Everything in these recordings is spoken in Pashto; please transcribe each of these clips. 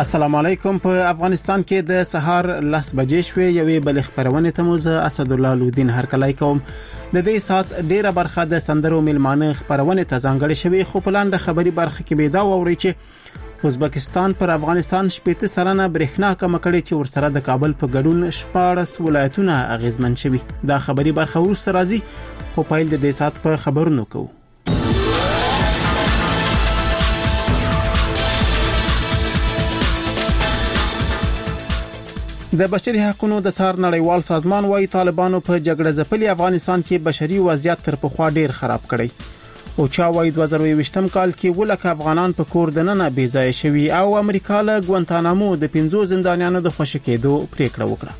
السلام علیکم. په افغانستان کې د سهار 10 بجې شوې یوې بل خبرونه ته موزه اسد الله لودین هرکلای کوم. د دې سات ډیره برخه د سندرو ملمانه خبرونه ته ځانګړې شوې، خو په لاندې خبري برخه کې به دا ووري چې ازبکستان پر افغانستان 80 سلنه برېښنا کم کړي چې ورسره د کابل په ګډون 14 ولایتونه اغیزمن شوي. دا خبري برخه ورسره راځي، خو پایل د دې سات په خبرونو کوو. د بشري حقوقو د څار نړیوال سازمان وايي طالبانو په جګړه ځپلي افغانستان کې بشري وضعیت تر پخوا ډیر خراب کړی او چا وايي 2020م کال کې ولکه افغانان په کور دننه بې ځای شوي او امریکا له ګوانتانامو د 15 زندانیانو د خوشی کېدو پریکړه وکړه.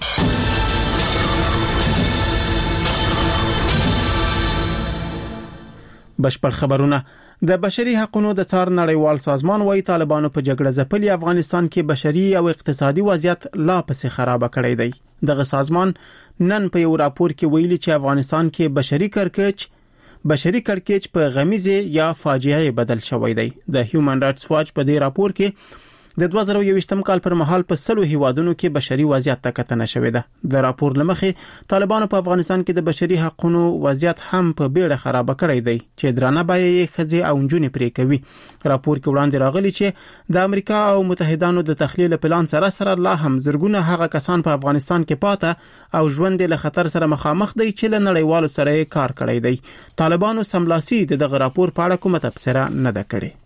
بشپړ خبرونه. د بشري حقوقو د څار نړیوال سازمان وايي طالبانو په جګړه ځپلي افغانستان کې بشري او اقتصادي وضعیت لا پسې خراب کړی دی. دغه سازمان نن په یو راپور کې ویلي چې افغانستان کې بشري کړکېچ په غمیزه یا فاجعه بدل شوی دی. د هیومن رائټس واچ په دې راپور کې د 2020م کال پر مهال په 100 هیوادونو کې بشري وضعیت ته کتنه شوې ده. د راپور لمخې طالبانو په افغانستان کې د بشري حقوقو وضعیت هم په بیړه خراب کړی دی چې درانه بیه خځې او نجونې پرې کوي. راپور کې وړاندې راغلی چې د امریکا او متحدانو د تخلیل پلان سره لا هم زرګونه هغه کسان په افغانستان کې پاته او ژوند له خطر سره مخامخ دي چې له نړیوالو سره کار کړی دی. طالبانو سملاسي دغه راپور په اړه کومه تبصره نه ده کړې.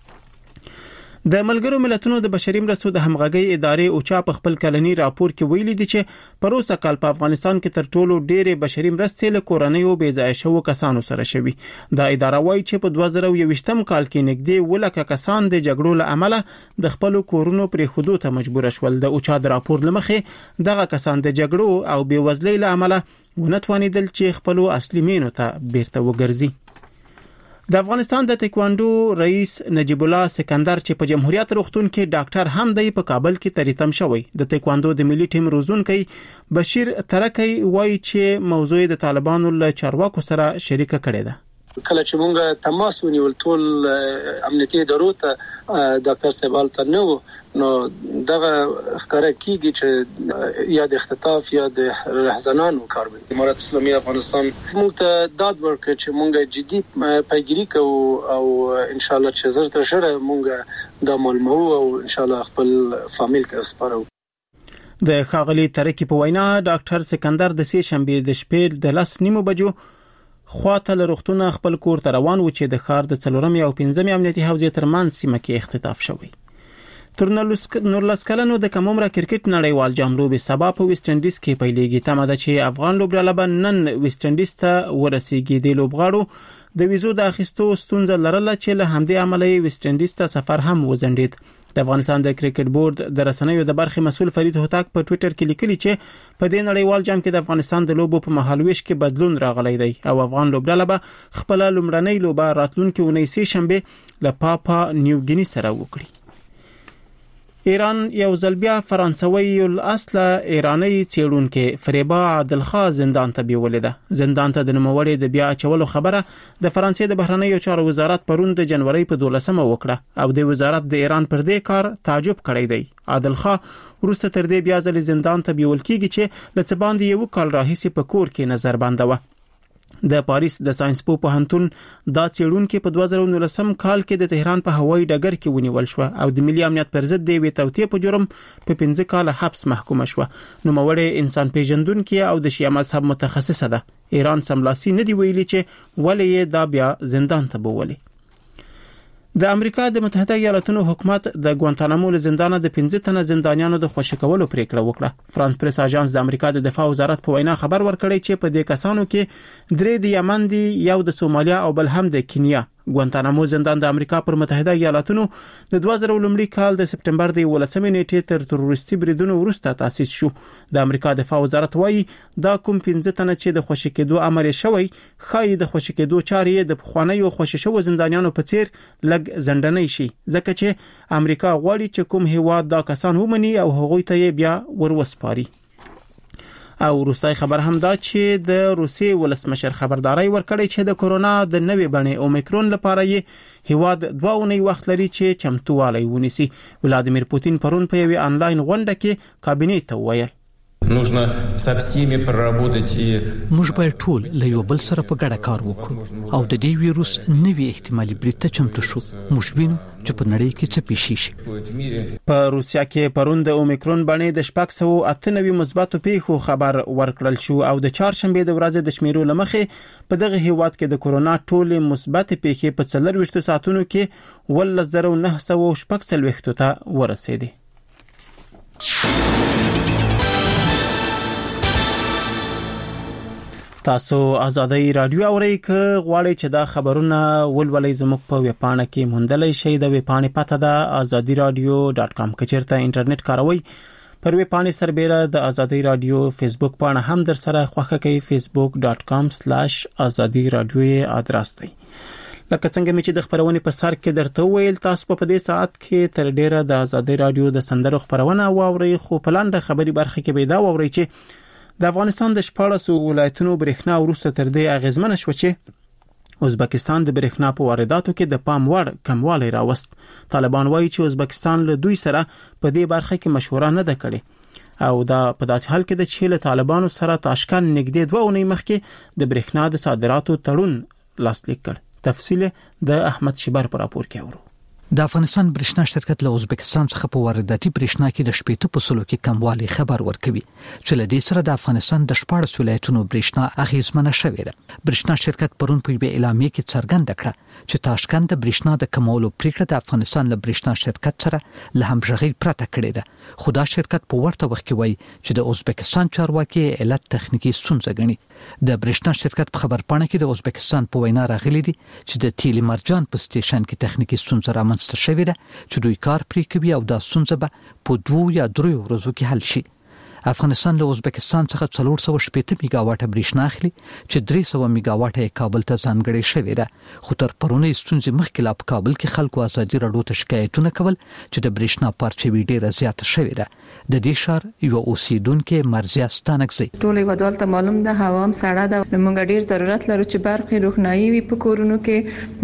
د ملګرو ملتونو د بشري مرستو د همغږي ادارې اوچا په خپل کلنی راپور کې ویلي دي چې پروسه کال په افغانستان کې تر ټولو ډېرې بشري مرستې له کورنیو بې ځای شوو کسانو سره شوي. دا اداره وايي چې په 2020م کال کې نږدې ولکه کسان د جګړو له امله د خپل کورونو پرې خودو ته مجبور شول. د اوچا د راپور لمخې دغه کسان د جګړو او بې وزلۍ له امله ونتوانیدل چې خپل اصلي مینو ته بیرته وګرځي. د افغانستان د تایکواندو رئیس نجیب الله سکندر چې په جمهوریت روغتون کې ډاکټر هم دی په کابل کې تریتم شوی. د تایکواندو د ملي ټیم روزونکي بشیر ترکی وایي چې موضوع د طالبانو له چارواکو سره شریکه کړې ده. کله چې مونږه تماس ونیول ټول امنیتي ادارو ته ډاکټر صاحب ته نو دغه ښکارا کیږي چې یا د اختطاف یا د رهزنانو کار وي. امارات اسلامي افغانستان موږ ته داد ورکړي چې مونږه جدي پیګیری کوو او ان شاء الله چې زر تر ژره مونږه د معلومو او ان شاء الله خپل فامیل ته سپارو. د خاغلی ترکی په وینا ډاکټر سکندر د سې شنبه د شپې د 10:30 بجو خواته له روغتونه خپل کور ته روان و چې د ښار د 4 او 5 امنیتي حوزې ترمنځ سیمه کې اختطاف شوی. تر 19 کلنو د کم عمره کرکټ نړیوال جام لوبې سبا په ویسټ انډیز کې پیلېږي. تمه ده چې افغان لوبډله به نن ویسټ انډیز ته ورسیږي. د لوبغاړو د ویزو د اخیستو ستونزه لرله چې له همدې امله ویسټ انډیز ته سفر هم وځنډید. د افغانستان د کرکټ بورډ د رسنیو د برخې مسول فرید هوتاک په ټوئیټر کې لیکلي چې په دې نړیوال جام کې د افغانستان د لوبو په مهالويش کې بدلون راغلی دی او افغان لوبډله به خپل لومړنۍ لوبه راتلونکي اونۍ سه شنبه له پاپا نیو ګینی سره وکړي. ایران یو ځل بیا فرانسوي الاصل ایرانی څېړونکو فریبا عادلخان زندان ته بیولې ده. زندان ته د نوموړي د بیا چولو خبره د فرانسې د بهرنیو چارو وزارت پرون د جنوري په 12مه وکړه او د وزارت د ایران پر دې کار تعجب کړی دی. عادلخان ورسته تر دې بیا ځل زندان ته بیول کیږي چې لڅ باندې یو کال راهیسې په کور کې نظر بنده و. د پاریس د ساينس پوهنتون دا څېړونکو په 2019 کال کې د تهران په هوایي ډګر کې ونیول شو او د ملي امنیت پر ضد د ویتاوتې په جرم په 15 کال حبس محکوم شو. نو موړې انسان پیژندونکو او د شیعه مذهب متخصصه ده. ایران سملاسي نه دی ویلي چې ولې دا بیا زندان ته بوولي. د امریکا د متحده ایالاتونو حکومت د ګوانتانامو له زندانه د 15 تنه زندانیانو د خوشی کولو پریکړه وکړه. فرانس پریس اژانس د امریکا د دفاع وزارت په وینا خبر ورکړی چې په دې کسانو کې 3 د یمن دي، یو د سومالیا او بل هم د کینیا. ګوانتانامو زندان د امریکا پر متحده ایالاتونو د 2000 کال د سپټمبر د 18 نیټې تر تروریستي بریدونو وروسته تاسیس شو. د امریکا دفاع وزارت وایي دا کوم 15 تنه چې د خوشی کېدو امر شوی خای د خوشی کېدو چارې د خوانیو خوشی شو زندانیانو په څیر لګ زندنۍ شي، ځکه چې امریکا غواړي چې کوم هیواد دا کسان ومني او هغوی ته بیا وروسپاري. او روسي خبر هم دا چې د روسي ولسمشر خبرداري ورکړی چې د کورونا د نوې بڼې اومیکرون لپاره یې هیواد 2 اونۍ وخت لري چې چمتووالی ونیسي. ولادیمیر پوتین پرون په یوه آنلاین غونډه کې کابینې ته وویل нужно со всеми проработать и موږ باید ټول له یو بل سره په ګډه کار وکړو او د دې ویروس نوې احتمالي برید ته چمتو شو. موږ وینو چې په نړۍ کې څه پیښ شي. په روسیا کې پرون د اومیکرون بڼې د 698 مثبتو پیښو خبر ورکړل شو او د چهارشنبه د ورځې د شمیرو لمخې په دغه هیواد کې د کورونا ټولې مثبت پیښې په 24 ساعتونو کې 11946 ته ورسېدې. تاسو آزادۍ رادیو اورئ که غواړئ چې دا خبرونه ولولئ زموږ په ویبپاڼه کې موندلای شئ. د ویبپاڼې پته ده azadiradio.com. که چیرته انټرنیټ کاروئ پر ویبپاڼې سربېره د آزادۍ رادیو فیسبوک پاڼه هم در سره خوښه کړئ. facebook.com/azadiradio ادرس دی. لکه څنګه چې د خبرونې په سر کې درته ویل تاسو په دې ساعت کې تر ډیره د آزادۍ رادیو د سندرو خبرونه واورئ. خو په لاندې خبري برخه کې به دا واورئ چې د افغانستان د 14 ولایتونو برېښنا وروسته تر دې اغیزمن شو چې ازبکستان د برېښنا په وارداتو کې د پام وړ کموالی راوست. طالبان وایي چې ازبکستان له دوی سره په دې برخه کې مشوره نه ده کړې او دا په داسې حال کې د چې له طالبانو سره تاشکند نږدې 2 اونۍ مخکې د برېښنا د صادراتو تړون لاسلیک کړ. تفصیل د احمد شبر پر راپور کې اورو. د افغانستان برېښنا شرکت له ازبکستان څخه په وارداتي برېښنا کې د 80% کې کموالی خبر ورکوي چې له دې سره د افغانستان د 14 ولایتونو برېښنا اغیزمنه شوې ده. برېښنا شرکت پرون په اعلامیه کې څرګنده کړه چې تاشکند د برېښنا د کمولو پریکړه د افغانستان له برېښنا شرکت سره له همغږي پرته کړې ده. خو دا شرکت په ورته وخت کې وایي چې د ازبکستان چارواکي علت تخنیکی ستونزه ګڼي. د برېښنا شرکت په خبرپاڼه کې د ازبکستان په وینا راغلي دي چې د تیل مرجان په سټیشن کې تخنیکی ستونزه رامنځته شوې ده چې دوی کار پرې کوي او دا ستونزه به په 2 یا 3 ورځو کې حل شي. افغانستان له ازبکستان څخه 480 میگاواټه برېښنا اخلي چې 300 میگاواټه کابل ته ځانګړې شوې ده. خو تر پرونی ستونزې مخکې لا په کابل کې خلکو آزادي راډیو ته شکایتونه کول چې د برېښنا پارچوي ډیره زیاته شوې ده. د دې ښار یو اوسیدونکو مرزیا ستانکزي ټولې ودول ته معلوم ده هوا هم سړه ده. موږ ډیر ضرورت لرو چې برقي روښنايي وي په کورونو کې.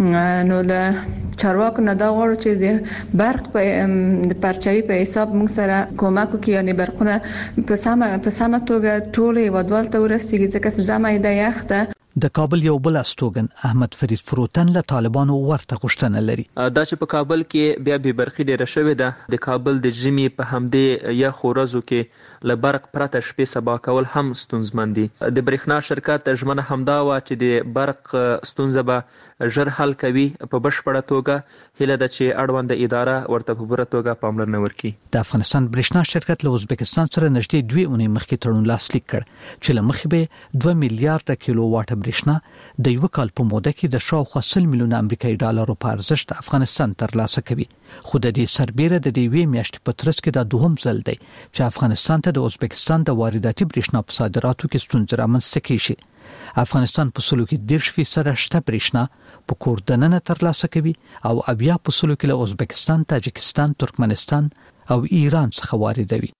نو له چارواکو نه دا غواړو چې د برق په پارچوي په حساب موږ سره کومک وکړي یعنی برقونه په سمه توګه ټولې ودول ته ورسیږي ځکه چې زمای د یخته. د کابل یو بل استوګن احمد فرید فروتن له طالبانو ورته غوښتنه لري. دا چې په کابل کې بیا به برخي ډیره شوې ده. د کابل د ژمي په همدې یا خورزو کې له برق پرته شپې سبا کول هم ستونزمن دي. د برېښنا شرکت ژمنه همدا و چې د برق ستونزه به ژر حل کوي په بشپړه توګه. هله د چې اړوند اداره ورته په پوره توګه پاملرنه وکړي. د افغانستان برېښنا شرکت له ازبکستان سره نږدې 2 اونۍ مخکې تړون لاسلیک کړ چې له مخې به 2 میلیارډ کیلو واټ برېښنا د یو کال په موده کې د شاوخوا 100 میلیون امریکایي ډالرو په ارزښت افغانستان ترلاسه کوي. خو د دې سربېره د دې وی میاشتې په ترڅ کې دا دوهم ځل دی چې افغانستان ته د ازبکستان د وارداتي برېښنا په صادراتو کې ستونزې رامنځته کیږي. افغانستان په 30% شته برېښنا په کور دننه ترلاسه کوي او 80% کې له ازبکستان، تاجکستان، ترکمنستان او ایران څخه واردوي.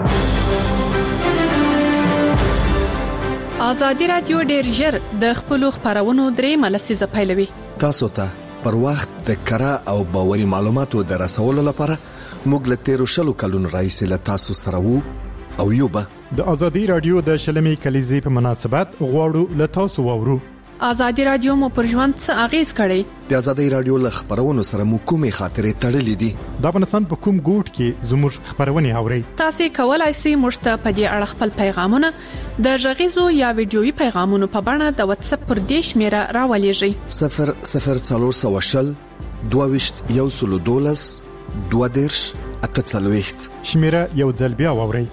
آزادي رادیو ډېر ژر د خپلو خبرونو درې ملسیزه پیلوي. تاسو ته پر وخت د کره او باوري معلوماتو د رسولو لپاره موږ له 13 کلونو راهیسې له تاسو سره وو او یو به د آزادي رادیو د شلمې کلیزې په مناسبت غواړو له تاسو وورو. آزادي رادیو مو پر ژوند څه اغیز کړی؟ د آزادي رادیو له خبرونو سره مو کومې خاطرې تړلې دي؟ د افغانستان په کوم ګوټ کې زموږ خبرونه اورئ؟ تاسو کولای شئ موږ ته په دې اړه خپل پیغامونه د غږیزو یا ویډیويي پیغامونو په بڼه د واتس اپ پر دې شمیره راولېږئ. 00420 22 112 22 48 شمیره یو ځل بیا واورئ.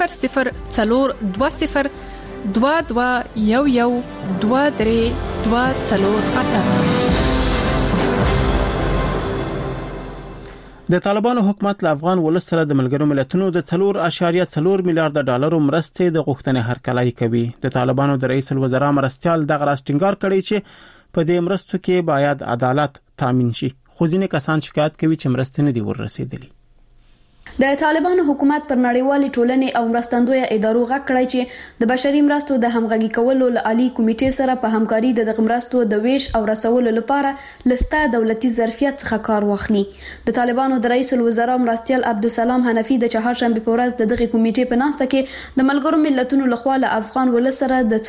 00420 22 11 23 د طالبانو حکومت له افغان ولس سره د ملګرو ملتونو د 4.4 میلیارډ ډالرو مرستې د غوښتنې هرکلی کوي. د طالبانو د رئیس الوزرا مرستيال دغه راز ټینګار کړی چې په دې مرستو کې باید عدالت تامین شي. خو ځینې کسان شکایت کوي چې مرستې نه دي ورسېدلې. د طالبانو حکومت پر نړیوالې ټولنې او مرستندویه ادارو غږ کړی چې د بشري مرستو د همغږي کولو له عالی کمیټې سره په همکاري د مرستو د ویش او رسولو لپاره لسته دولتي ظرفیت څخه کار واخلي. د طالبانو د رئیس الوزرا مرستیال عبدالسلام حنفي د چهارشنبه په ورځ د دغه کمیټې په ناسته کې د ملګرو ملتونو لخوا له افغان ولس سره د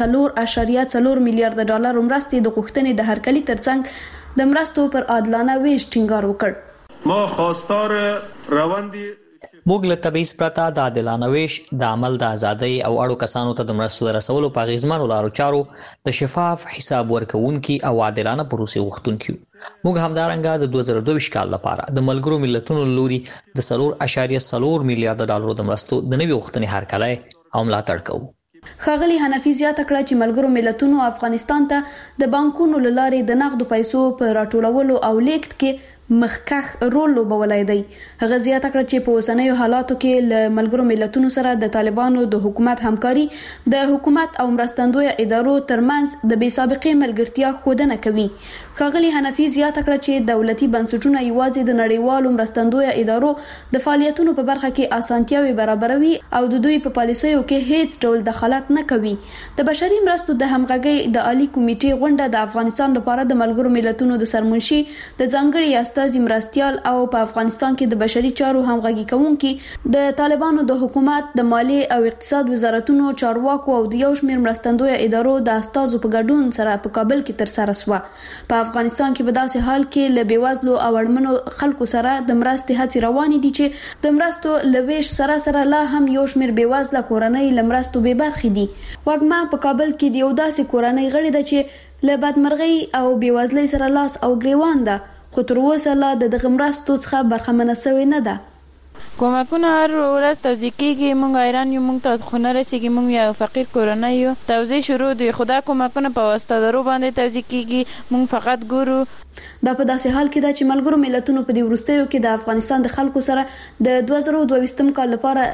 4.4 میلیارډ ډالر مرستې د غوښتنې د هرکلي ترڅنګ د مرستو پر عادلانه ویش ټینګار وکړ. ما خواستار روندي موږ له تبعیض پرته د عادلانه ویش د عمل د ازادۍ او اړو کسانو ته د مرستو د رسولو په اغیزمنو لارو چارو د شفاف حساب ورکوونکي او عادلانه پروسې غوښتونکي. موږ همدارنګه د 2022 کال لپاره د ملګرو ملتونو لوري د 4.4 میلیارډ ډالر د مرستو د نوي غوښتنې هرکلی او ملاتړ کوو. ښاغلي حنفي زیاته کړه چې ملګرو ملتونو افغانستان ته د بانکونو له لارې د نقدو پیسو په راټولولو او لیږد کې مخکښ رول لوبولای دی. هغه زیاته کړه چې په اوسنیو حالاتو کې له ملګرو ملتونو سره د طالبانو د حکومت همکاري د حکومت او مرستندویه ادارو ترمنځ د بې سابقې ملګرتیا ښودنه کوي. ښاغلي حنفي زیاته کړه چې دولتي بنسټونه یوازې د نړیوالو مرستندویه ادارو د فعالیتونو په برخه کې اسانتیاوي برابروي او د دوی په پالیسیو کې هیڅ ډول دخالت نه کوي. د بشري مرستو د همغږي د عالی کمیټې غونډه د افغانستان لپاره د ملګرو ملتونو د سرمنشي د ځانګړي استازي مرستیال او په افغانستان کې د بشري چارو همغږي کوونکي د طالبانو د حکومت د مالیې او اقتصاد وزارتونو چارواکو او د یو شمېر مرستندویه ادارو د استازو په ګډون سره په کابل کې ترسره شوه. په افغانستان کې په داسې حال کې له بیوزلو او اړمنو خلکو سره د مرستې هڅې روانې دي چې د مرستو له ویش سره لا هم یو شمېر بیوزله کورنۍ له مرستو بې برخې دي. وږمه په کابل کې د یو داسې کورنۍ غړې ده چې له بدمرغۍ او بیوزلۍ سره لاس او ګریوان ده، خو تر اوسه لا د دغه مرستو څخه برخمنه شوې نه ده. کمکونه هر ورځ توزیع کیږي، موږ حیران یو، موږ ته خونه رسیږي، موږ یو فقیر کورنۍ یو. توزیع شروع دی، خدا کمکونه په واسطه درو باندې توزیع کیږي، موږ فقط ګورو. دا په داسې حال کې ده چې ملګرو ملتونو په دې وروستیو کې د افغانستان د خلکو سره د 2022 کال لپاره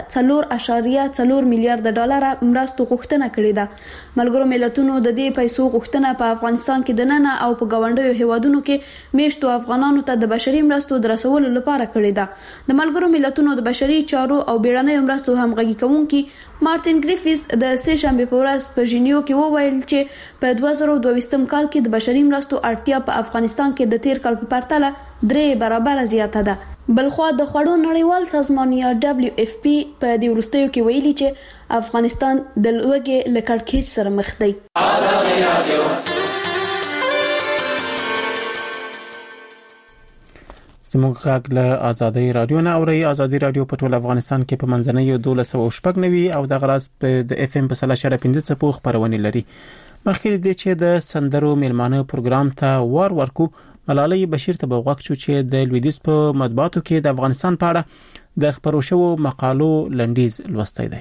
4.4 میلیارډ ډالر مرستو غوښتنه کړې ده. ملګرو ملتونو د دې پیسو غوښتنه په افغانستان کې د ننه او په ګاونډیو هیوادونو کې میشتو افغانانو ته د بشري مرستو د رسولو لپاره کړې ده. د ملګرو ملتونو د بشري چارو او بیړنیو مرستو همغږي کوونکي مارټین ګریفیس د سه شنبه په ورځ په ژینیو کې وویل چې په 2022 کال کې د بشري مرستو اړتیا په افغانستان کې د تیر کال په پرتله 3 برابر زیاته ده. بلخوا د خوړو نړیوال سازمان یا WFP په دې وروستیو کې ویلي چې افغانستان د لوږې له کړکېچ سره مخ دی. زموږ غږ له آزادۍ رادیو نه اوري. آزادۍ رادیو په ټول افغانستان کې په منځنۍ 1290 او د غراس په د FM په 3.15 څپو خبرونه لري. مخکې دې چې د سندرو میلمانه پروګرام ته ورکو، ملالۍ بشیر ته بوغاک شو چې د لویدیز په مطبوعاتو کې د افغانستان په اړه د خبرو شوو مقالو لنډیز لوستی دی.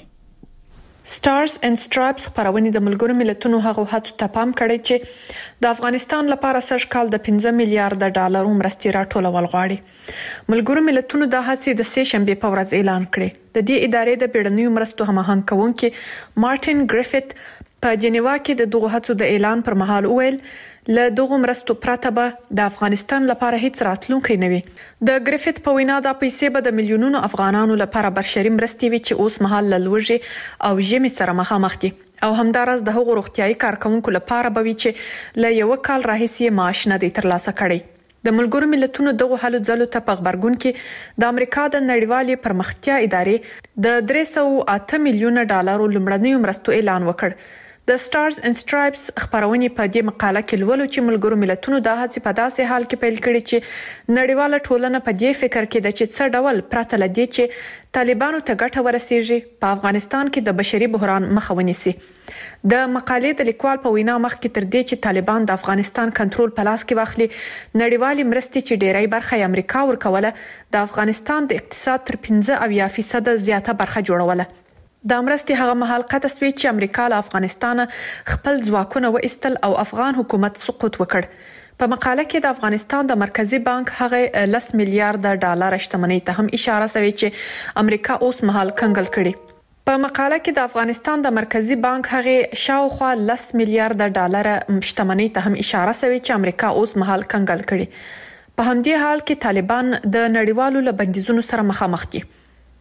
سټارز اند سټرایپس خبرونه د ملګرو ملتونو هغه هڅو ته پام کړی چې د افغانستان لپاره سږ کال د 15 میلیارډ ډالر مرستې راټولول غواړي. ملګرو ملتونو د هڅې د سه شنبه په ورځ اعلان کړی. د دې ادارې د بیړنیو مرستو هماهنګ کوونکي مارټین ګریفیت په جنیوا کې د دغه هڅو د اعلان پر مهال ویل له دغه مرستو پرته به د افغانستان لپاره هیڅ راتلونکی نه وي. د ګریفیت په وینا د پیسې به د میلیونونو افغانانو لپاره بشري مرستې وي چې اوس مهال له لوږې او ژمي سره مخامخ دي او همدارس د هغو روغتيایي کارکونکو لپاره به وي چې له یو کال راهیسې معاش نه دی ترلاسه کړی. د ملګرو ملتونو دغه هلو ځلو ته په خبرګون کې د امریکا د نړیوالې پرمختیا ادارې د 308 میلیونه ډالرو لمړنیو مرستو اعلان وکړ. د سټارز اند سټرایپس خبرونه په دې مقاله کې لولو چې ملګرو ملتونو د هڅې په داسې حال کې پیل کړي چې نړیواله ټولنه په دې فکر کې ده چې څه ډول پرته لدی چې طالبانو ته ګټه ورسیږي په افغانستان کې د بشري بحران مخه ونیسي. د مقالې د لیکوال په وینا مخکې تر دې چې طالبان د افغانستان کنټرول په لاس کې واخلي، نړیوالې مرستې چې ډېری برخه یې امریکا ورکوله د افغانستان د اقتصاد تر 15% زیاته برخه جوړوله. د مرستې هغه مهال قطع شوې چې امریکا له افغانستان خپل ځواکونه وایستل او افغان حکومت سقوط وکړ. په مقاله کې د افغانستان د مرکزی بانک هغه 10 میلیارډ ډالر شتمنۍ ته هم اشاره شوی چې امریکا اوس مهال کنګل کړي. په مقاله کې د افغانستان د مرکزی بانک هغه شاوخوا 10 میلیارډ ډالر شتمنۍ ته هم اشاره شوی چې امریکا اوس مهال کنګل کړي. په همدې حال کې طالبان د نړیوالو بندیزونو سره مخامخ دي.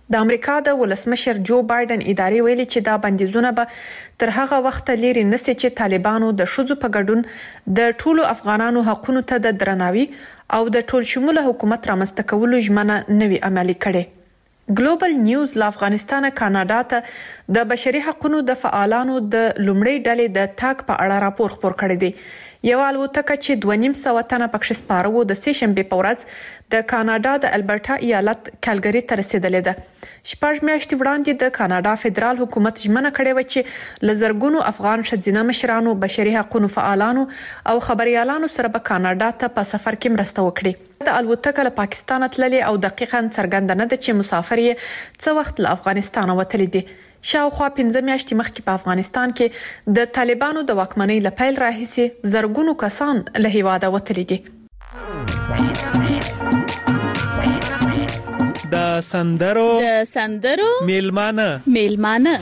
د امریکا د ولسمشر جو بایدن ادارې ویلي چې دا بندیزونه به تر هغه وخت لري نسي چې طالبانو د شذو په ګډون د ټولو افغانانو حقوقو ته د درناوي او د ټول شموله حکومت رامنځته کولو ژمنه نوي عملي کړي. ګلوبل نیوز له افغانستان کاناډا ته د بشري حقوقو د فعالانو د لومړۍ ډلې د تاک په اړه راپور خپور کړی دی. یو الوتکه چې 2.5 تنه پکښ سپاره وو د سې شنبه په ورځ د کاناډا د البرټا ایالت کالګری ته رسیدلې ده. شپږ میاشتې وړاندې د کاناډا فدرال حکومت ژمنه کړې و چې لزرګونو افغان شذینه مشرانو، بشري حقوقو فعالانو او خبريالانو سره به کاناډا ته په سفر کې مرسته وکړي. د الوتکه له پاکستان تللې او دقیقاً څرګنده نه ده چې مسافر یې څه وخت له افغانستان وتلی دي. شاوخوا 15 میاشتې مخکې په افغانستان کې د طالبانو د واکمنۍ له پیل راهیسې زرګونو کسان له هیواده وتلي دي. د سندرو میلمانه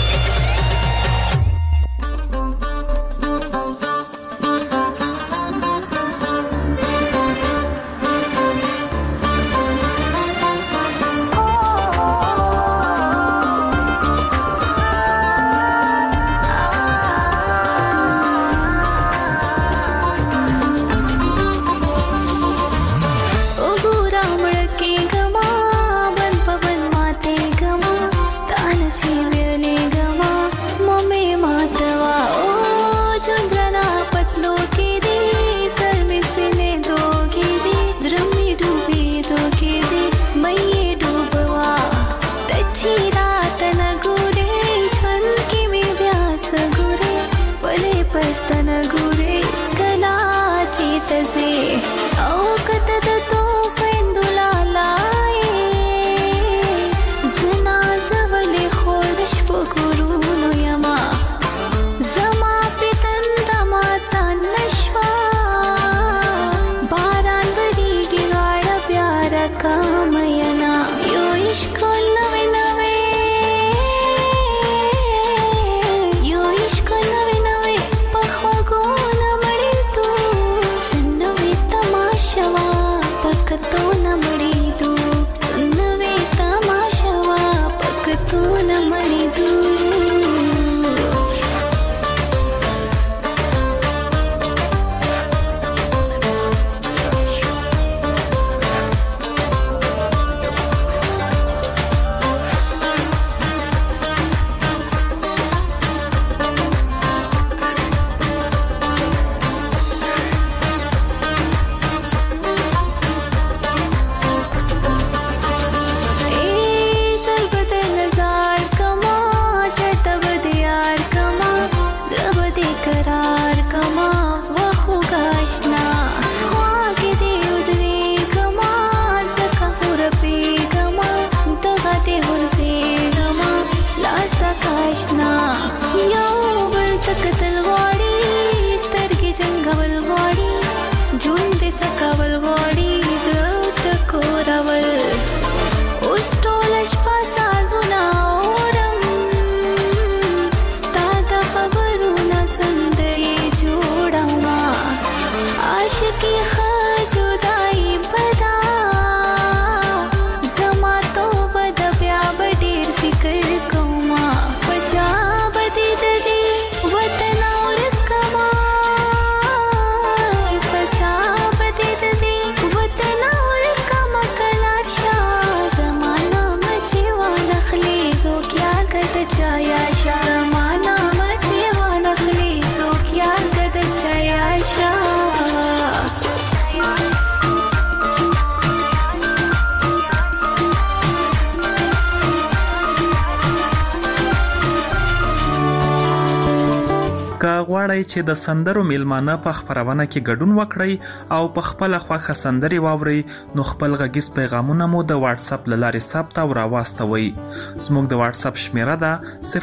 غواړئ چې د سندرو میلمانه په خبرونه کې ګډون وکړئ او په خپل خوښه سندري واورئ نو خپل غږیز پیغامونه مو د واتس اپ لارې ثبت او راواستوئ. زموږ د واتس اپ شمیره ده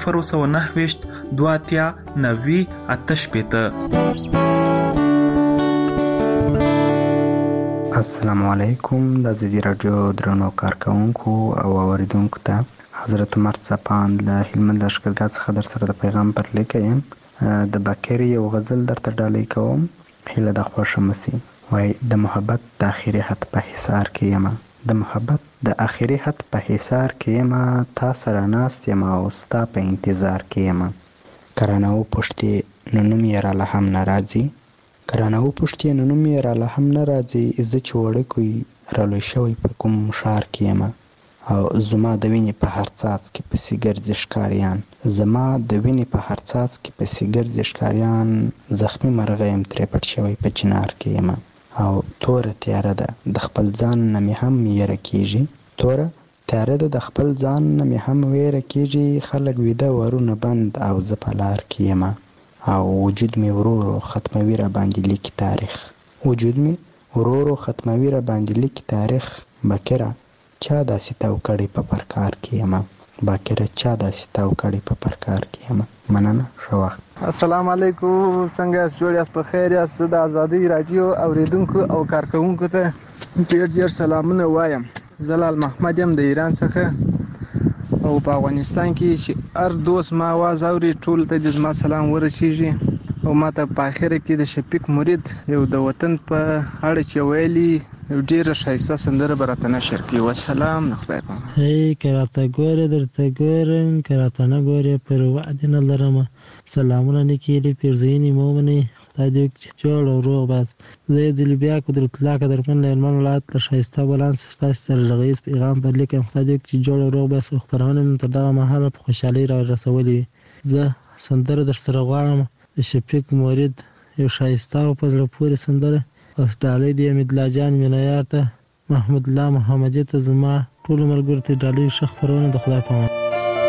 029 290 88. السلام علیکم. د زیدی رادیو درنو کارکونکو او اوریدونکو ته حضرت عمر څپان له هلمند لښکرګاه څخه در سره د پیغام پر لیکه یم. د باکر یو غزل درته ډالۍ کوم، هیله د خوښه مسي. وای د محبت د اخیری حد په حصار کې یم، د محبت د اخري خط په حصار کې ما تا سره ناست یم او ستا په انتظار کې یم. کرانه وپوښتې نو نوم یې راله هم نه راځي. زه چې وړوکی رالوی شوی په کوم ښار کې یم او زما د وینې په هر څاڅکي پسې ګرځي ښکاریان. زخمي مرغه یم ترې پټ شوی په چنار کې یم او توره تیاره ده د خپل ځان نه مې هم ویره کېږي. خلک ویده ورونه بند او زه په لار کې یم او وجود مې ورو ختموي را باندې لیکي تاریخ. باکره چا داسې تاو کړی په پرکار کې یم. مننه، ښه وخت. السلام علیکم، څنګه یاست؟ جوړ یاست؟ په خیر یاست؟ زه د ازادۍ راډیو اوریدونکو او کارکوونکو ته ډېر سلامونه وایم. زه لال محمد یم د ایران څخه او په افغانستان کې چې هر دوست ما आवाज اوري ټول ته د زما سلام ورسیږي. او ما ته په اخره کې د شفیق مرید یو د وطن په اړه چې ویلي یو ډیره ښایسته سندره به راته نشر کړي. وسلام، نه خدای پامان. هی که راته ګوره درته ګورم، که راته نه ګورې پر وعدې نه لرمه. سلامونه نیکې پیرزوینې مومنې، خدای دې وکړي جوړ او روغ باز. زه یو ځلې بیا قدرت الله قدرمن له هلمند ولایت له ښایسته ولانس ستاسې سره غږیز پیغام پر لیکم. خدای دې وکړي جوړ او روغ باز او خپرونه مې تر دغه مهاله په خوشحالۍ را رسولې وي. زه سندره در سره غواړم د شفیق مرید یو ښایسته او په زړه پورې سندره. اوس ډالۍ د حمیدالله جان مینهیار ته، محمود الله محمدي ته، زما ټولو ملګرو ته ډالۍ ښه خپرونه د خدای په امان.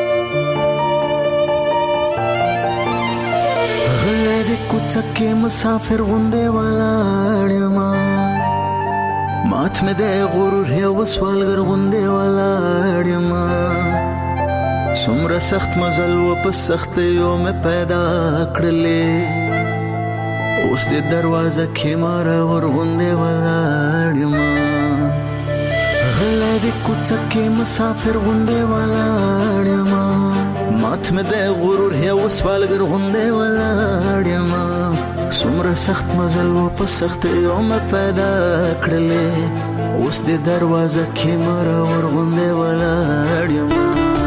غلی د کوڅه کې مسافر غوندې ولاړ یمه، مات مې د غرور یو سوالګر غوندې ولاړ یمه. څومره سخت مزل و په سختیو مې پیدا کړلې، اوس د دروازه کې ماره ورغوندې ولاړ یمه. غلی د کوڅه کې مسافر غوندې ولاړ یمه، مات مې د غرور یو سوالګر غوندې ولاړ یمه. څومره سخت مزل و په سختیو مې پیدا کړلې، اوس د دروازه کې ماره ورغوندې ولاړ یمه.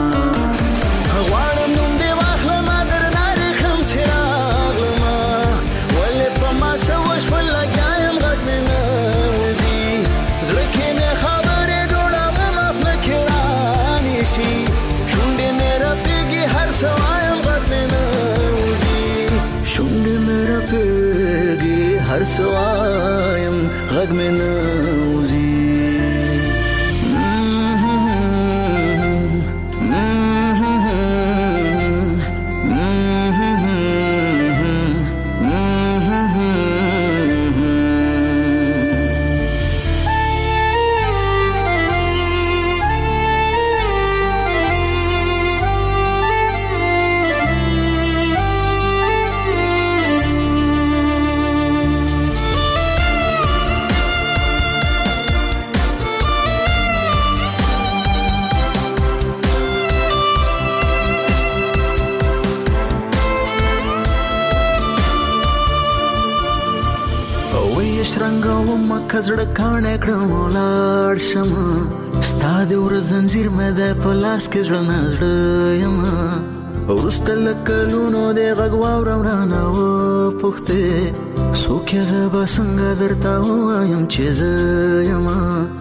هر سوایم غږ مې نه وځي. کزړه کاڼه کړم ولاړ شمه، ستا د ور زنځیر مې د په لاس کې زړه نه زړه یمه. وروسته له کلونو د غږ واورم رانه وپوښتې، څوک یې زه به څنګه درته ووایم چې زه یمه.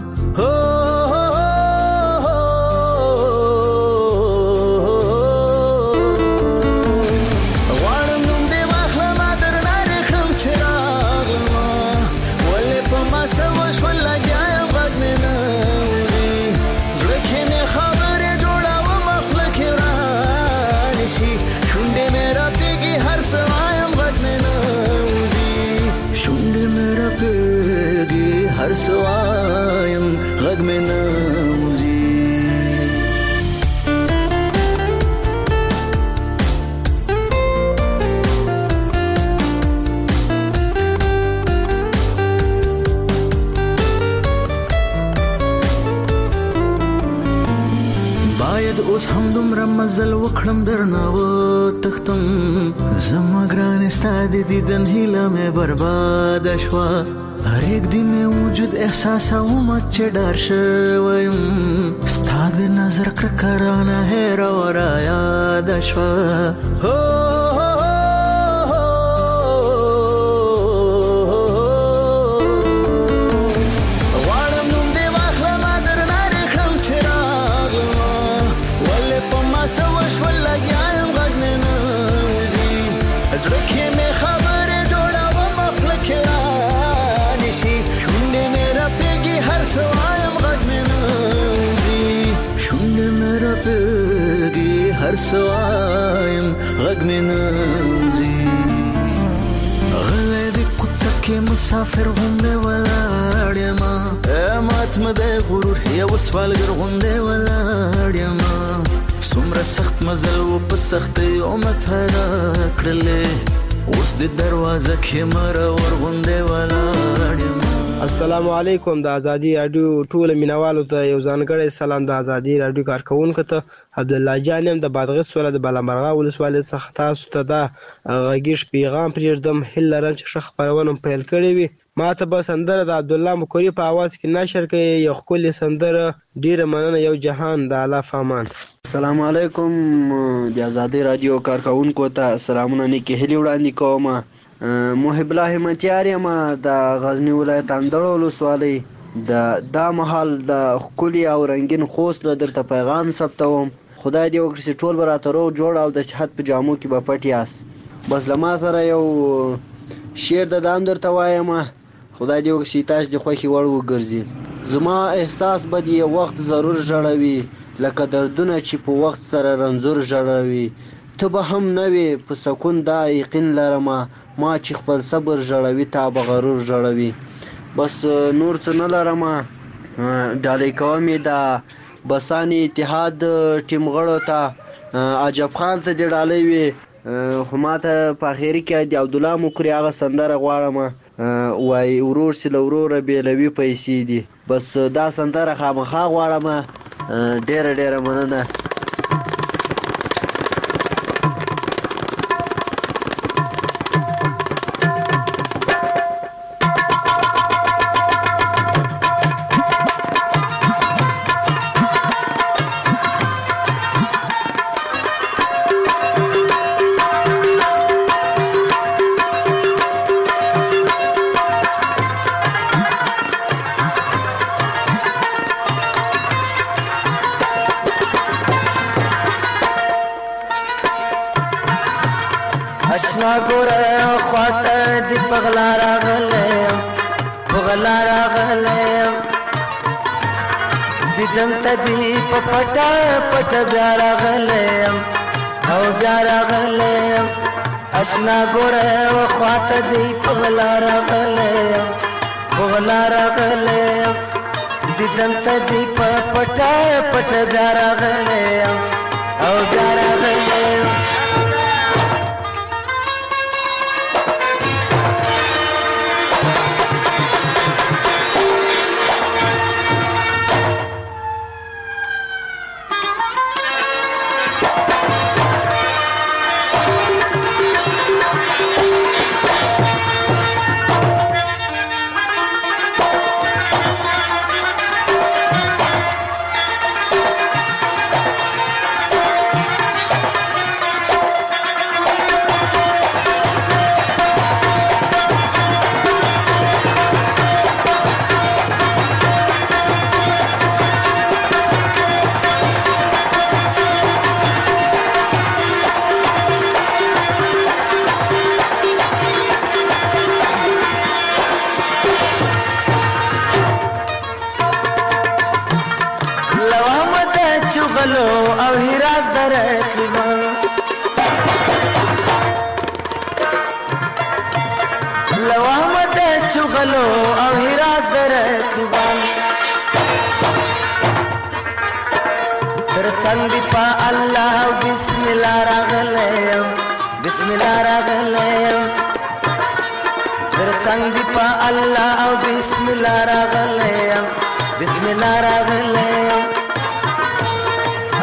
هر سوایم غږ مې نه وځي. باید اوس هم دومره مزل وکړم درنه وتښتم زما ګرانې ستا د دیدن هیله مې برباده شوه هر یک دی مې وجود احساسوم چې ډار شوی یم ستا د نظر کرکه رانه هېره ورایاده شوه هر سوایم غږ مې نوځي غلی د کوڅه کې مسافر غوندې ولاړ یمه مات مې د غرور یو سوالګر غوندې ولاړ یمه څومره سخت مزل و په سختیو مې پیدا کړلې اوس د دروازه کې مرور غوندې ولاړ یمه السلام علیکم د ازادي رادیو ټول مینوالو ته یو ځانګړی سلام د ازادي رادیو کارکونکو ته عبدالله جان یم د بادغیس ولایت د بالامرغه ولسوالۍ څخه تاسو ته دا غږیز پیغام پرېږدم هیله لرم چې ښه خپرونه پیل کړې وي ما ته به سندره د عبدالله مکوري په اواز کې نشر کوي یو ښکلې سندره ډیره مننه یو جهان د الله فامان السلام علیکم د ازادي رادیو کارکونکو ته سلامونه نیکې هیلې وړاندې کوم محب الله همتیار یم د غزنی ولایت اندړ ولسوالۍ دا مهال د ښکلي او رنګین خوست درته پیغام ثبتوم خدای دې وکړي چې ټول به راته روغ جوړ او د صحت په جامو کې به پټ یاست بس له ما سره یو شعر د دام درته وایم خدای دې وکړي چې تاسو د خوښې وړ وګرځي زما احساس به دې یو وخت ضرور ژړوي لکه دردونه چې په وخت سره رنځور ژړوي ته به هم نه وې په سکون دا یقین لرمه ما چې خپل صبر ژړوي تا به غرور ژړوي بس نور څه نه لرمه ډالۍ کوم یې د بسانې اتحاد ټیم غړو ته عجب خان ته دې ډالۍ وي خو ما ته په اخري کې د عبدالله مکري هغه سندره غواړم وایي ورور چې له وروره بېلوي پیسې دي بس دا سندره خامخا غواړم ډېره ډېره مننه اشنا ګوره وخواته دی پغلا راغله دیدن ته دی په پټه پټه بیا راغله او بیا راغله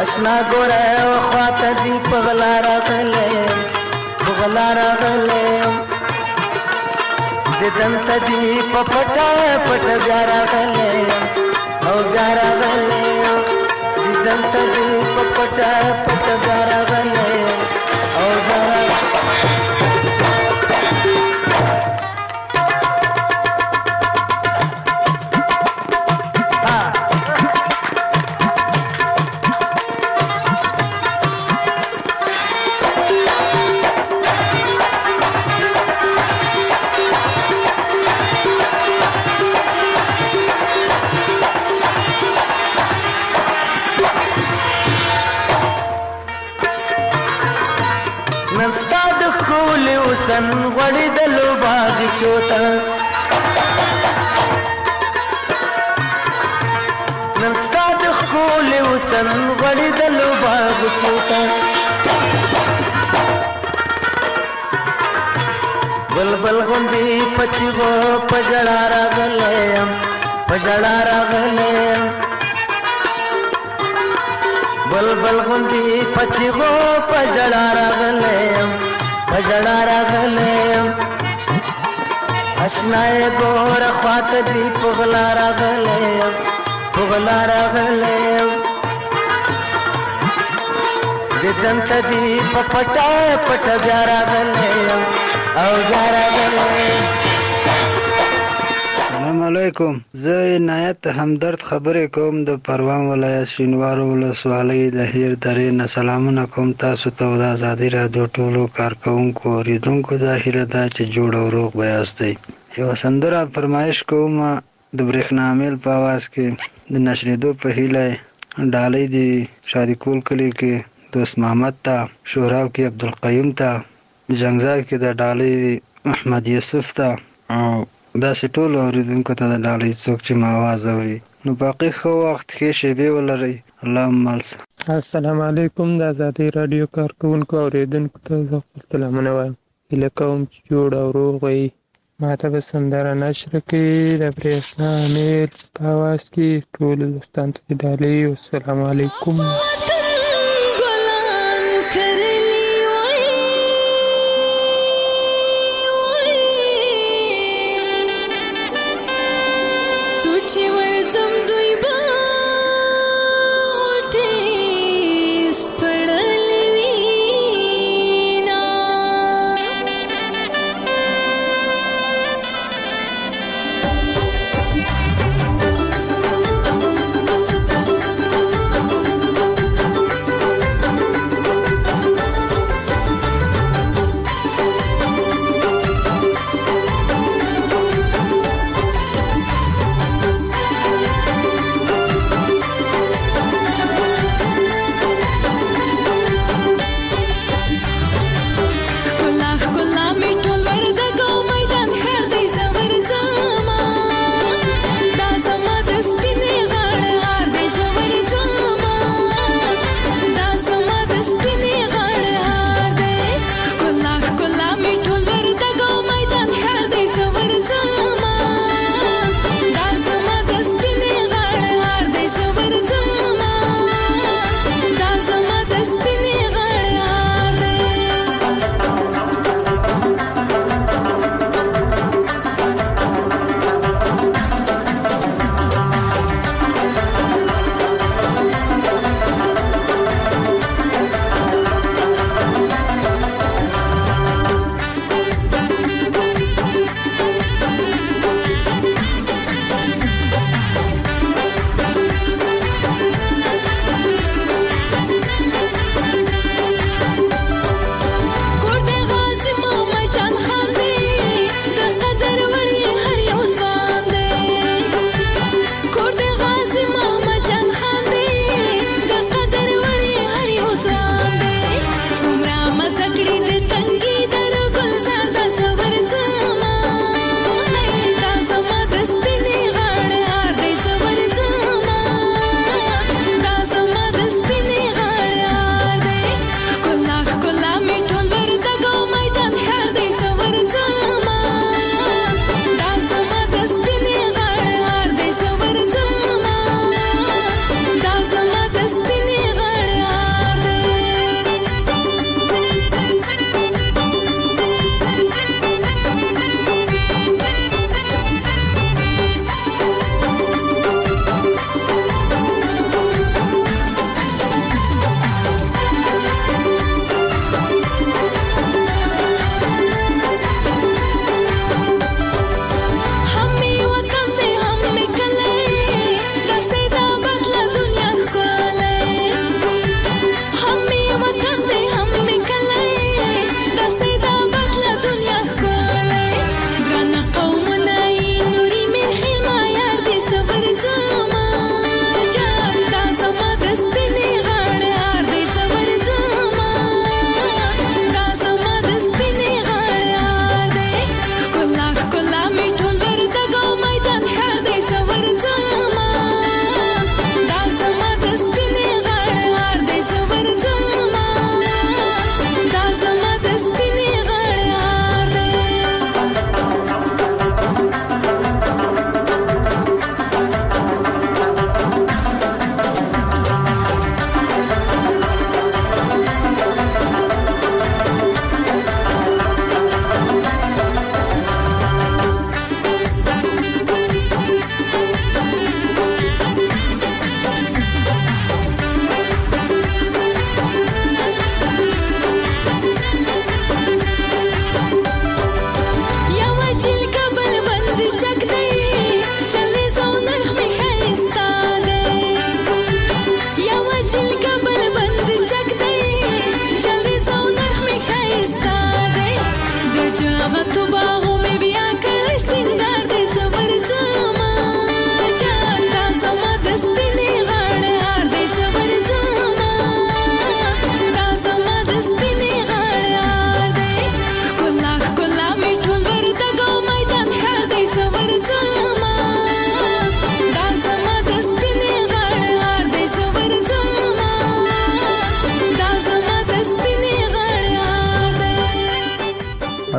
اشنا ګوره خواته دی پغلا راغله د دنت دی په پټه پټه بیا راغله او بیا راغله د دنت دی په پټه پټه بیا راغله او بیا سن غړي د لوباغ چوتا نن ستاد خول وسن غړي د لوباغ چوتا بلبل غوندي پچغو پجړا راغلم بلبل غوندي پچغو پجړا راغلم اشنای ګور خواته دی پغلا راغلم د دنت دی په پټه پټه بیا راغلم او بیا راغلم. السلام علیکم. زه عنایت همدرد خبرې کوم د پروان ولایت شینوارو ولسوالۍ د هیر درې نه سلامونه کوم تاسو ته د ازادي رادیو ټولو کارکوونکو اوریدونکو د هیله ده چې جوړ او روغ به یاستئ. یو سندره فرمایش کوم د برېښنا میل په اواز کې د نشریدو په هیله ډالۍ دی شاریکول کلی کې دوست محمد ته، شوراو کې عبدالقیوم ته، جنگزار کې د ډالۍ احمد یوسف ته او داسې ټولو اوریدونکو ته د ډالۍ څوک چې ما آواز اوري. نو باقي ښه وخت کې شیبې ولرئ. اللهم ملسه. السلام علیکم. د ازادي رادیو کارکوونکو اوریدونکو ته زه خپل سلامونه وایم. هیله کوم چې جوړ او روغ وئ. ما ته به سندره نشر کړي د برېښنا میل په اواز کې ټولو دوستانو ته ډالۍ. والسلام علیکم.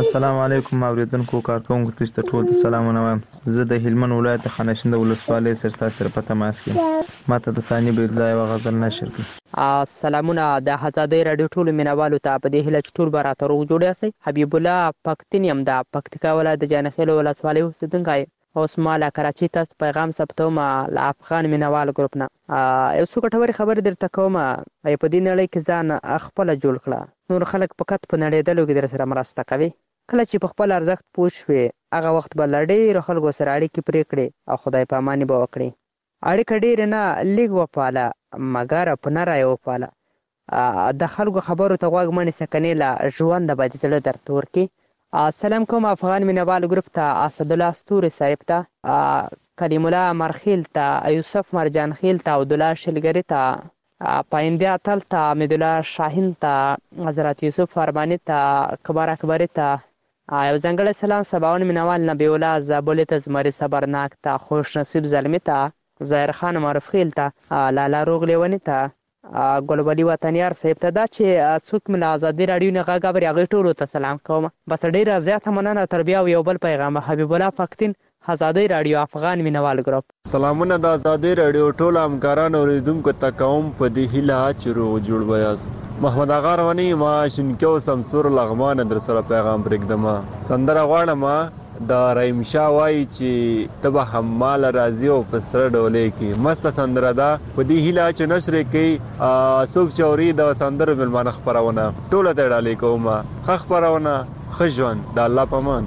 السلام علیکم اوریدونکو کارکونکو تاسو ته ټول ته سلامونه وایم. زه د هلمند ولایت خانشین د ولسوالۍ سرستا سره په تماس کې ماته د ثاني بيدلای او غزل نشر کړ. سلامونه د آزادۍ رادیو ټول مینوالو ته په دې هیله ټول براتر جوړ یاست. حبیب الله پښتون یم د پکتیکا ولایت د جانخیل ولسوالۍ اوسیدونکی اوس مالا کراچي ته پیغام ثبتوم له افغان مینوال ګروپ نه. یو څو ګټورې خبرې درته کوم. په دې نړۍ کې ځان خپل جوړ کړه. نور خلک فقط په نړیدلو کې در سره مرسته کوي. کله چې په خپل ارزښت پوه شوې هغه وخت به له ډېرو خلکو سره اړیکې پرې کړې او خدای په اماني به وکړې. اړیکه ډېرې نه لږ وپاله مګر په نره یې وپاله. د خلکو خبرو ته غوږ مه نیسه کنې له ژونده به دې زړه درته ورکړي. سلام کوم افغان مینوال ګروپ ته، اسدالله ستوري صاحب ته، کلیم الله مرخیل ته، یوسف مرجان خیل ته، عبدالله شلګري ته، پاینده اتل ته، حمیدالله شاهین ته، حضرت یوسف فرمانی ته، کبار اکبری ته، یو ځانګړی سلام سباون مینوال نبی الله زابلی ته، زمري صبرناک ته، خوش نصیب زلمی ته، ظاهر خان معروف خیل ته، لالا روغ لیونی ته، ګلبلی وطنیار صاحب ته. دا چې څوک مې له ازادي راډیو نه غږ اوري هغوی ټولو ته سلام کوم. بس ډېره زیاته مننه. تر بیا یو بل پیغام. حبیب الله پښتون، آزادۍ راډیو افغان مینوال ګروپ. سلامونه د آزادۍ راډیو ټول همکاران اوریدونکو ته کوم په دې هیله چې روغ جوړ ویاست. محمد اغا رواني ما شینکیو سمسور لغمان در سره پیغام پرېږدم. سندره غواړم د رحیم شاه وایي چې ته به هممال راځي او په سره ډولۍ کې مسته سندره ده. په دې هیله چې نشر یې کوي څوک چې اوري د سندرو مېلمانه خپرونه ټوله ته ډالۍ کوم. ښه خپرونه، ښه ژوند، د الله په امان.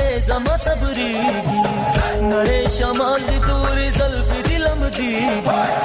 زما صبرېږي نړۍ شمال دي تورې زلفې دي لمدېږي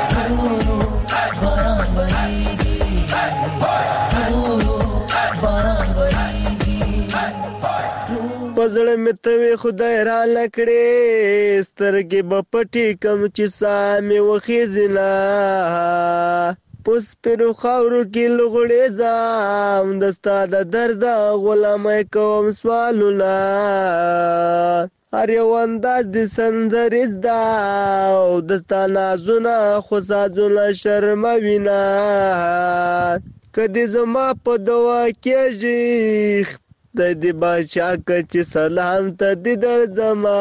زړه مې ته خدای را لکړې سترګې به پټې کم چې ساه مې وخیځي نه په سپینو خاورو کې لغړې ځم د ستا د درده غلامۍ کوم سوالونه هر یو انداز د سندرې زده او د ستا نازونه خو سازونه شرموي نه که دې زما په دوا کېږي خدای دې باچا که چې سلام ته دې درځمه.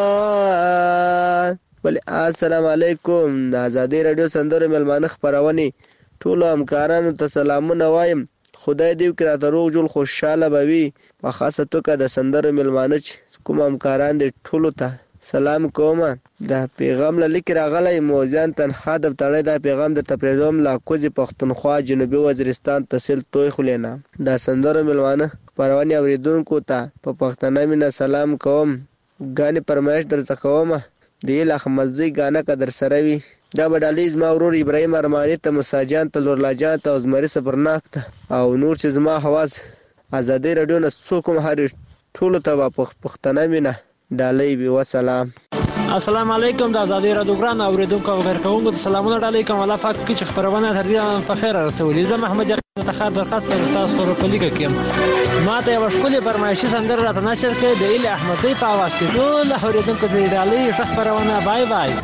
السلام علیکم. د ازادي راډیو سندرو مېلمانه خپرونې ټولو همکارانو ته سلامونه وایم. خدای دې وکړي راته روغ جوړ خوشحاله به وي. په خاصه توګه د سندرو مېلمانه چې کوم همکاران دي ټولو ته سلام کوم. دا پیغام له لیک راغلی موزیان تنها د تړی. دا پیغام د تپریزوم لا کوزي پښتونخوا جنوبي وزیرستان تحصیل توی خلینا. دا سندرو مېلمانه خپرونې اوریدونکو ته په پښتنه مینه سلام کوم. غانې پرمایش درڅخه کوم د احمدزي غانه قدر سره وي. دا بدالي زما ورور ابراهیم ارماني ته مساجان ته لورلاجان ته زمري صبرناک ته او نور چې زما حواس ازادي راډیو نه سوکم هر ټولو ته په پښتنه مینه ډالۍ وي. وسلام. السلام علیکم. د ازادي راډیو ګران اوریدونکو او غیرکونکو ته سلامونه ډالۍ کوم. الله پاک چې خبرونه تر دې په خیر رسولي. زه محمد ته خیر درخواست تاسو سره په لیکه کې ما ته یو ښکلې فرمایشي سندره راته نشر کړې د ایل احمدزي په आवाज کې. ټول اوریدونکو ته ډالۍ خبرونه. بای بای.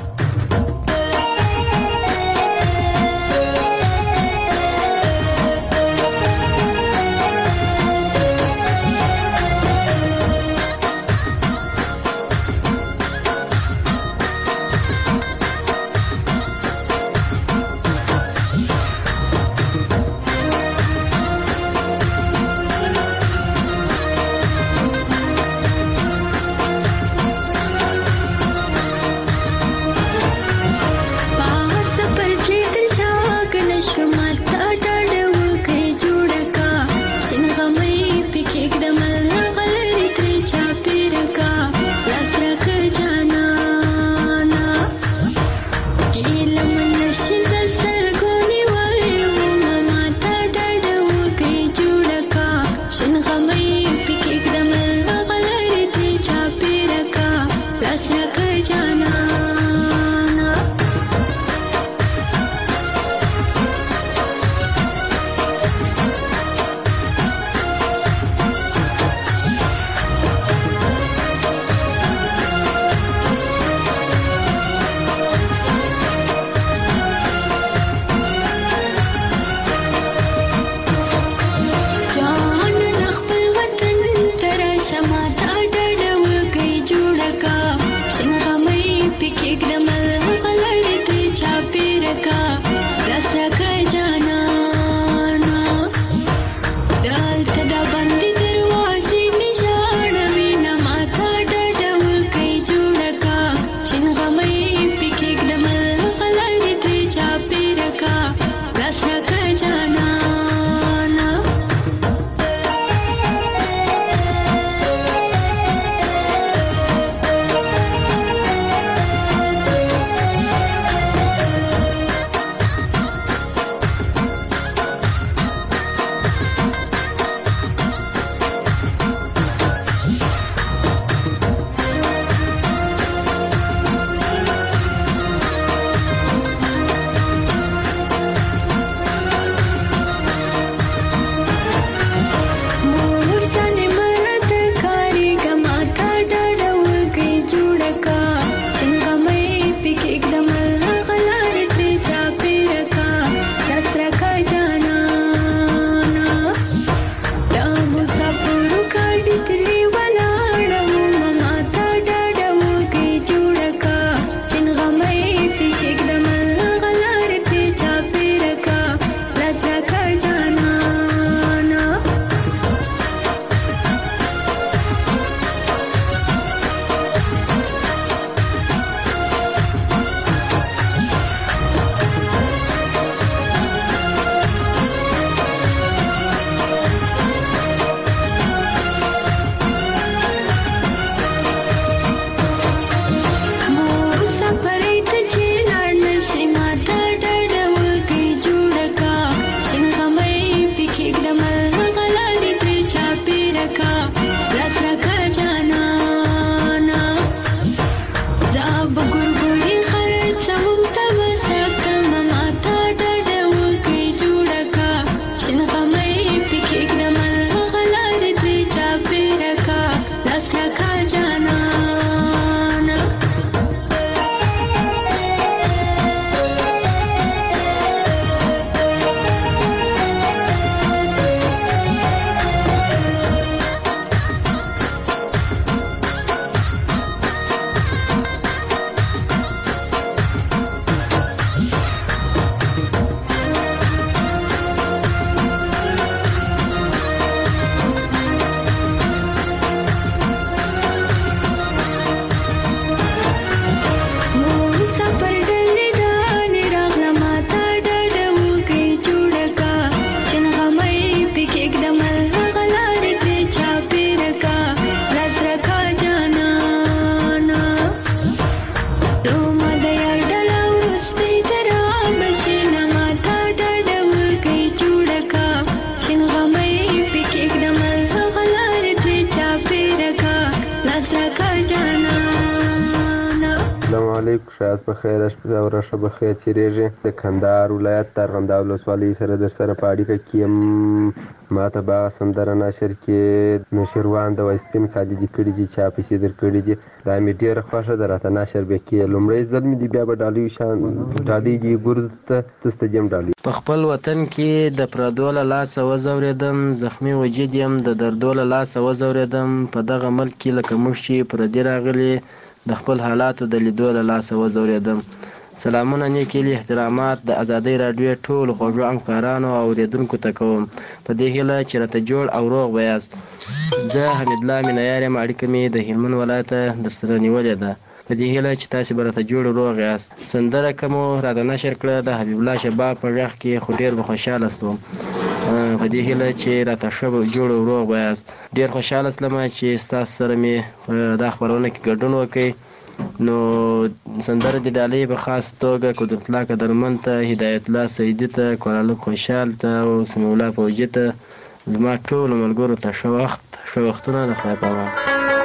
شایست بخیر او رشه بخیر تیریږي د کندهار ولایت د ارغنداب ولسوالۍ سره در سره په اړیکه کې یم. ماته به هغه سندره نشر کې نوشیروان د وایسپین خالدي کړي دي چا پیسې درکړي دي دا مې ډېره خوښه ده راته نشر به کې لومړی ځل مې دي بیا به ډالۍ شان ډالۍ دي ګورد ته تستجم ډالۍ په خپل وطن کې د پردو له لاسه وځورېدم زخمي وجود یم د دردو له لاسه وځورېدم په دغه ملک کې لکه موږ چې پردي راغلي د خپل حالاتو د لیدو له لاسه وځورېدم. سلامونه نیک هیلې احترامات د ازادۍ راډیو ټولو خوږو همکارانو او اورېدونکو ته کوم په دې هیله چې راته جوړ او روغ به یاست. زه حمیدالله مینهیار یم. اړیکه مې د هلمند ولایته در سره نیولې ده په دې هیله چې تاسې به راته جوړ روغ یاست. سندره که مو راته نشر کړه د حبیب الله شباب په غږ کې خو ډېر به خوشحاله شوم په دې هیله چې راته ښه جوړ روغ به یاست. ډېر خوشحاله شلم چې ستاسو سره مې دا خپرونه کې ګډون وکړئ. نو سندره د ډالۍ په خاص توګه قدرت الله قدرمن ته هدایت الله سیدي ته کورالک خوشحال ته او سمیع الله فوجي ته زما ټولو ملګرو ته ښه وختونه د خدای په امان.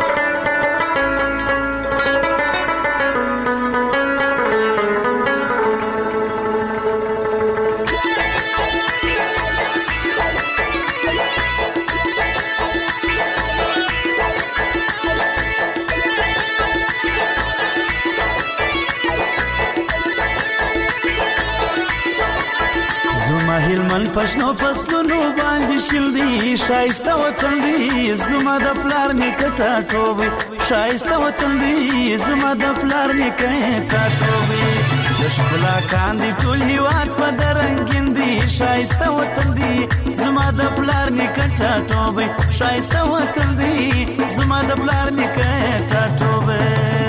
هلمند پښنو فصلونو باندې شل دی شایسته وطن دی زما د پلار نیکه ټاټوبي شایسته وطن دی زما د پلار نیکه ټاټوبي د ښکلا کاندي ټول هیواد په درنګین دی شایسته وطن دی زما د پلار نیکه ټاټوبي شایسته وطن دی زما د پلار نیکه ټاټوبي.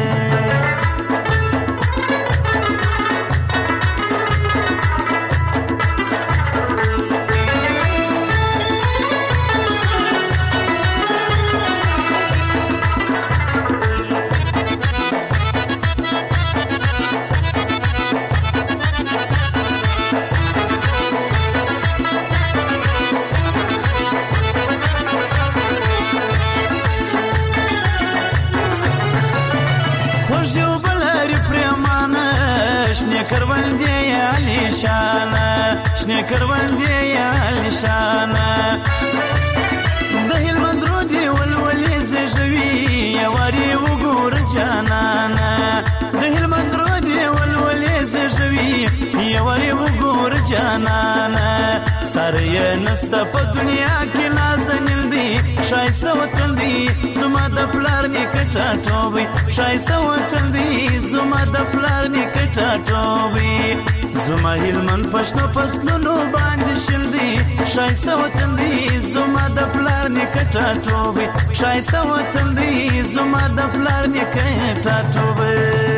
شنه کروندې یا لشانه د هلمند رودې ولولې زژوي یوارې وګوره جانانه د هلمند رودې ولولې زژوي یوارې وګوره جانانه سر یې نسته په دنیا کې نازنین دی شایسته وطن دی زما د پلار نیکه ټاټوبي شایسته وطن دی زما د پلار نیکه ټاټوبي. زما هلمند پښنو فصلونو باندې شل دی شایسته وطن دی زما د پلار نیکه ټاټوبي شایسته وطن دی زما د پلار نیکه ټاټوبي.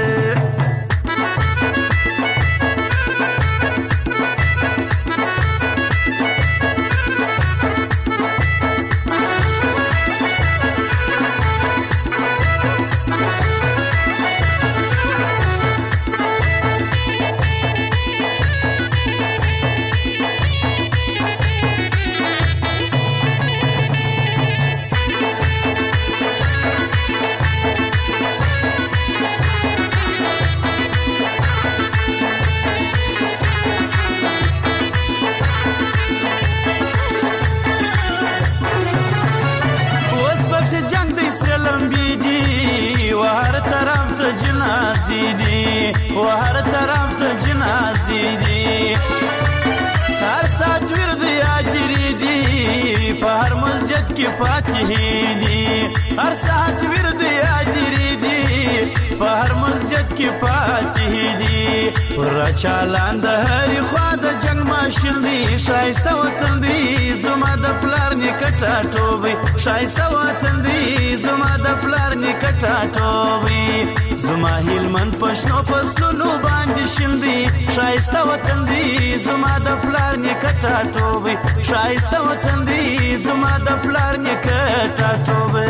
وهر طرف ته جنازې دي هر ساعت ورد یادري دي په هر مسجد کې فاتحې دي هر ساعت ورد یادري دي په هر مسجد کې فاتحې دي پر چالان د هرې خوا د جنگ ماشین دي شایسته وطن دی زما د پلار نیکه ټاټوبي شایسته وطن دی زما د پلار نیکه ټاټوبي. زما هلمند پښنو فصلونو باندې شل دی شایسته وطن دی زما د پلار نیکه ټاټوبي شایسته وطن دی زما د پلار نیکه ټاټوبي.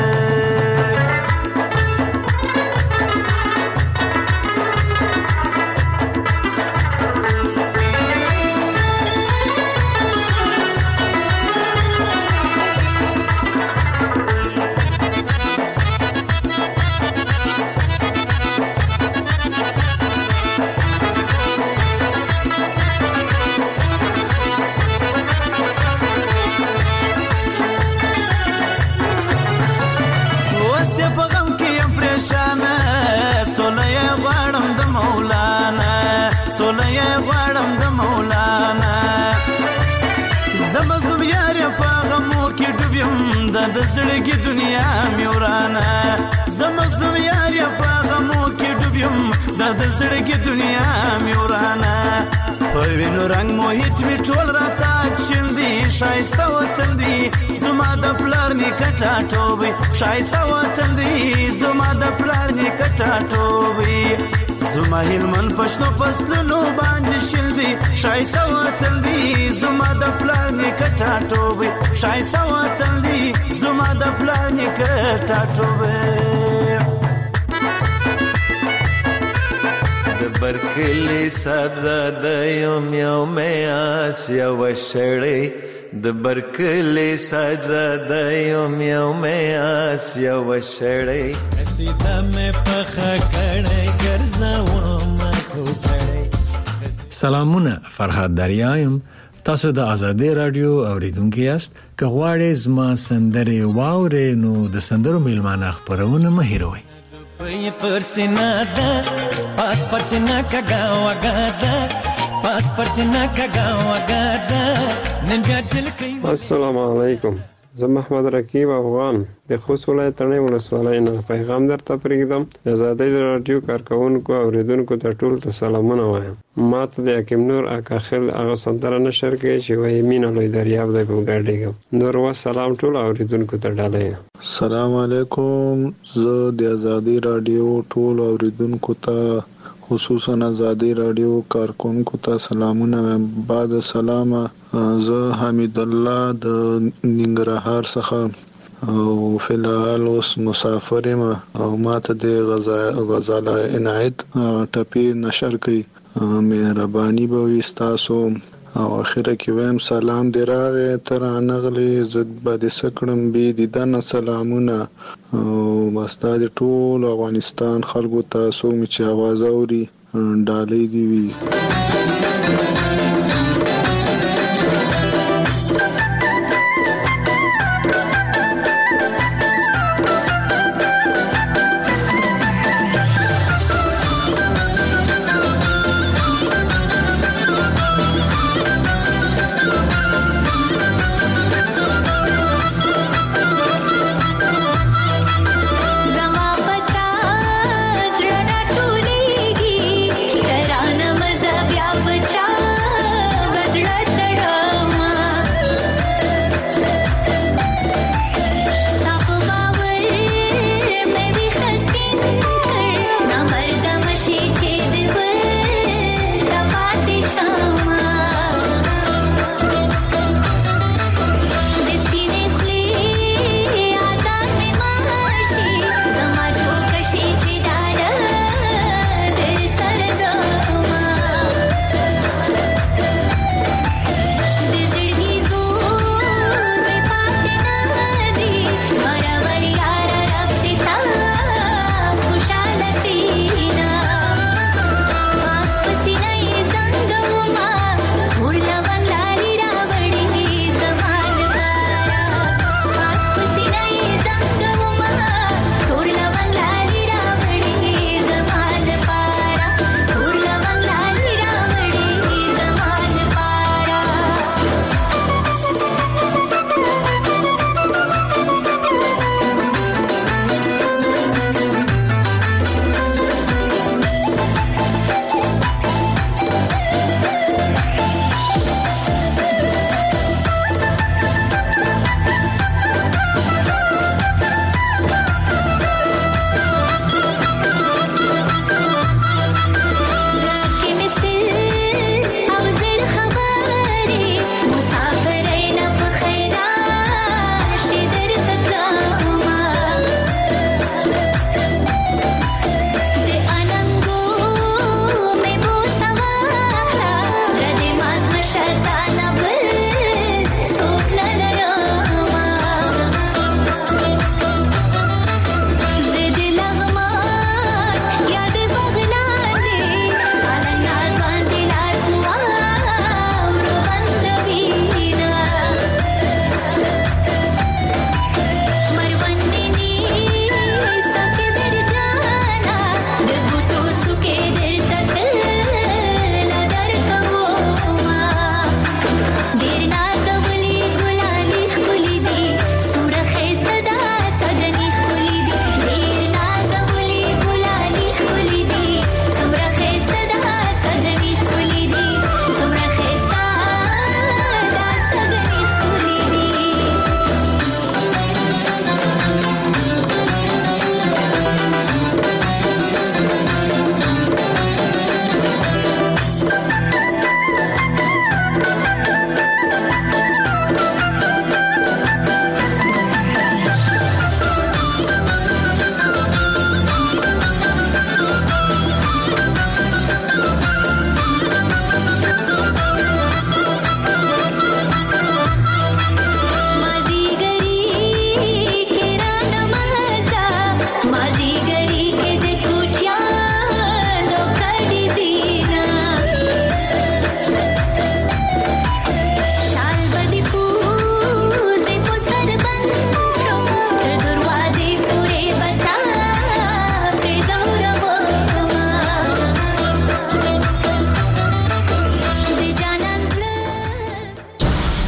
د زړګي دنیا مې ورانه زه مظلوم یار یا په غمو کې ډوب یم دا د زړګي دنیا مې ورانه په وینو رنګ محیط مې ټول راته شین دي ښایسته وطن دی زما د پلار نیکه ټاټوبی ښایسته وطن دی زما د پلار نیکه ټاټوبی زما هلمند پښتو فصلونو باندې شین دي ښایسته وطن دی زما د پلار نیکه ټاټوبی ښایسته وطن دی زما د پلار نیکه ټاټوبی د برکلی سبزاده یم یو میاس یو شړی د برکلی سبزاده یم یو میاس یو شړی سیده مې پخه کړی ګرځوم کوزړی. سلامونه، فرهاد دریایم. تاسو د ازادي رادیو اوریدونکو یاست. که غواړئ زما سندرې واورئ نو د سندرو میلمانه خپرونه مه هېروئ. پای پر سینا ده پاس پر سینا کګا وګا ده پاس پر سینا کګا وګا ده نن بیا دل کوي. السلام علیکم، زه محمد رقیب افغان د خوست ولایت تڼۍ ولسوالۍ نه پیغام درته پرېږدم. د ازادۍ راډیو کارکوونکو او اوریدونکو ته ټولو ته سلامونه وایم. ما ته د حکیم نور اکاخیل هغه سندره نشر کوي چې وایي مینه لوی دریاب دی په ګډېږم. نور وسلام ټولو اوریدونکو ته ډالۍ. السلام علیکم، زه د ازادۍ راډیو ټولو اوریدونکو ته خصوصا ازادۍ راډیو کارکونکو ته سلامونه وایم. بعد سلامه، زه حمید الله د ننګرهار څخه او فلحال اوس مسافر یم او ماته د غزل عنایت ټپې نشر کړي. مهرباني به وي ستاسو. او اخره کې وایم سلام دی راغی ته رانغلې زه به دې څه کړم بې دیدنه سلامونه. او بس دا د ټول افغانستان خلکو ته څوک چې اواز اوري ډالۍ دې وي.